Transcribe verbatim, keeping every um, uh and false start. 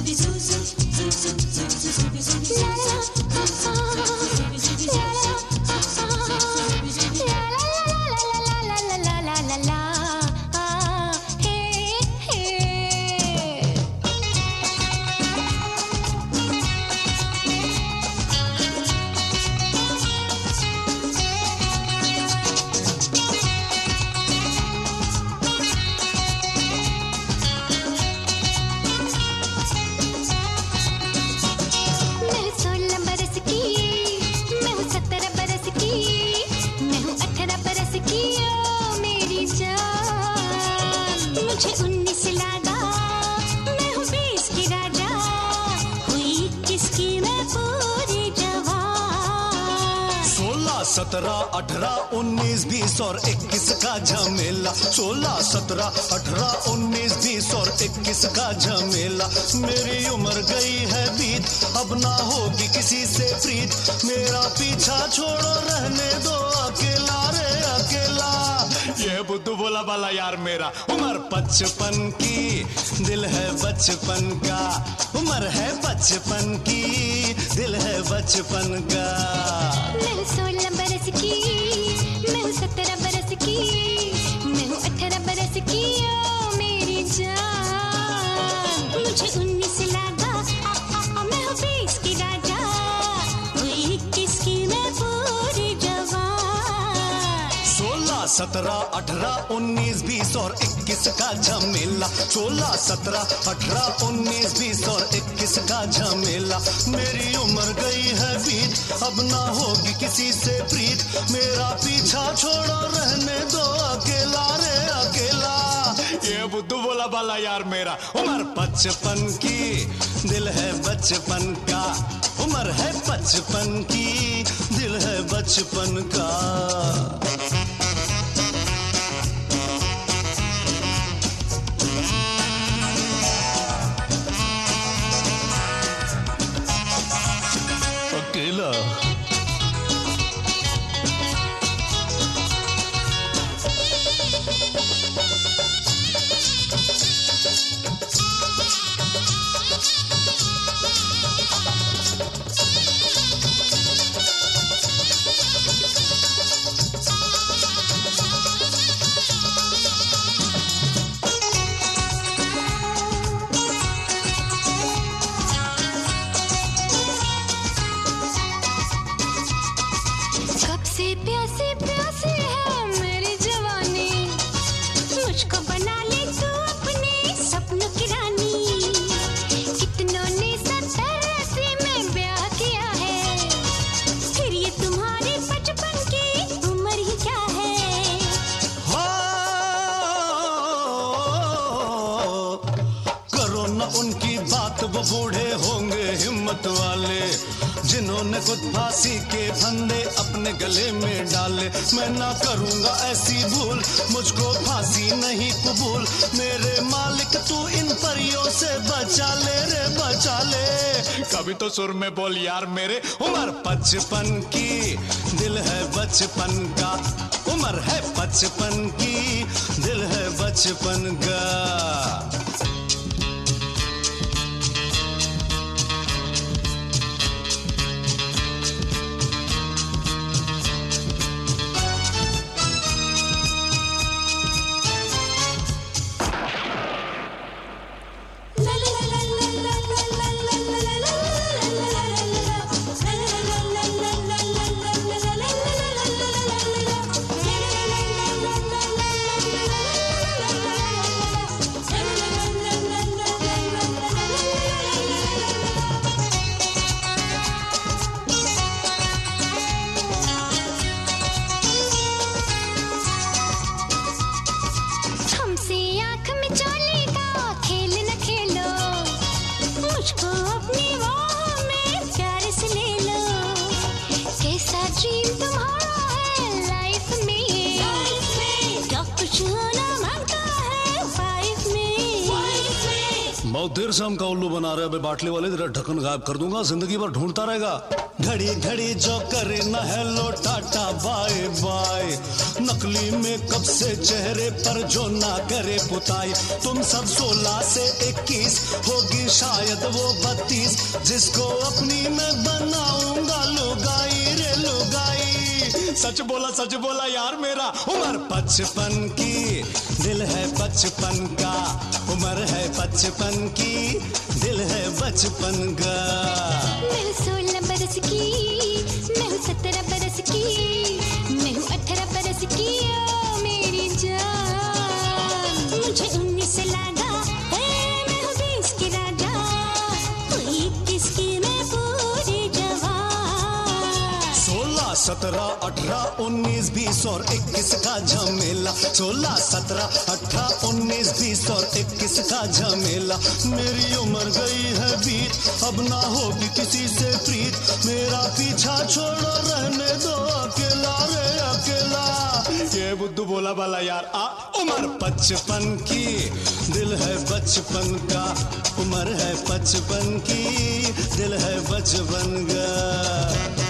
सत्रह अठारह उन्नीस बीस और इक्कीस का झमेला, सोलह सत्रह अठारह उन्नीस बीस और इक्कीस का झमेला। मेरी उम्र गई है बीत, अब ना होगी किसी से प्रीत, मेरा पीछा छोड़ो रहने दो अकेला रे अकेला। ये बुद्धू बोला वाला यार मेरा, उम्र पचपन की दिल है बचपन का, उम्र है बचपन की दिल है बचपन का। मैं हूँ सोलह बरस की, मैं हूँ सत्रह बरस की, मैं हूँ अठारह बरस की, ओ मेरी जान। मुझे उन्नीस लगा, आ, आ, आ, मैं हूँ बीस की राजा, वो इक्कीस की मैं पूरी जवान। सोलह सत्रह अठारह उन्नीस बीस और इक्कीस का झमेला, सोलह सत्रह अठारह उन्नीस बीस और इक्कीस का झमेला। मेरी उम्र गई है बीत, अब ना होगी किसी से प्रीत, मेरा पीछा छोड़ो रहने दो अकेला रे अकेला। ये बुद्धू बोला वाला यार मेरा, उम्र पचपन की दिल है बचपन का, उम्र है बचपन की दिल है बचपन का। अकेला प्यासी प्यासी है मेरी जवानी, मुझको बना ले तू अपने सपनों की रानी। कितनों ने सत्तर अस्सी में ब्याह किया है, फिर ये तुम्हारे बचपन की उम्र ही क्या है। हो करो न उनकी बात, वो बूढ़े होंगे हिम्मत वाले, जिन्होंने खुद फांसी के फंदे अपने गले में डाले। मैं ना करूंगा ऐसी भूल, मुझको फांसी नहीं कबूल, मेरे मालिक तू इन परियों से बचा ले रे बचा ले। कभी तो सुर में बोल यार मेरे, उम्र पचपन की दिल है बचपन का, उम्र है बचपन की दिल है बचपन का। बहुत देर से हम का उल्लू बना रहे हैं। अबे बाटली वाले तेरा ढक्कन गायब कर दूंगा, जिंदगी भर ढूंढता रहेगा। घड़ी घड़ी जो करे ना हेलो टाटा बाय बाय, नकली मेकअप से चेहरे पर जो ना करे पुताई। तुम सब सोलह से इक्कीस, होगी शायद वो बत्तीस, जिसको अपनी मैं बनाऊंगा लुगाई रे लुगाई। सच बोला सच बोला यार, मेरा उम्र पचपन की, दिल है बचपन का। उम्र है बचपन की, दिल है बचपन का। मैं हूँ सोलह बरस की, मैं हूँ सत्रह बरस की, मैं हूँ अठारह बरस की ओ मेरी जान। मुझे उन्नीस लगा है, मैं हूँ बीस की राजा, कोई इक्कीस की मैं पूरी जवान। सोलह सत्रह अठारह उन्नीस बीस और इक्कीस का झमेला। सोलह सत्रह अठारह उन्नीस बीस और इक्कीस का झमेला। मेरी उम्र गई है बीत, अब ना होगी किसी से प्रीत। मेरा पीछा छोड़ो, रहने दो अकेला रे अकेला। ये बुद्धू बोला वाला यार। आ उम्र पचपन की, दिल है बचपन का। उम्र है पचपन की, दिल है बचपन का।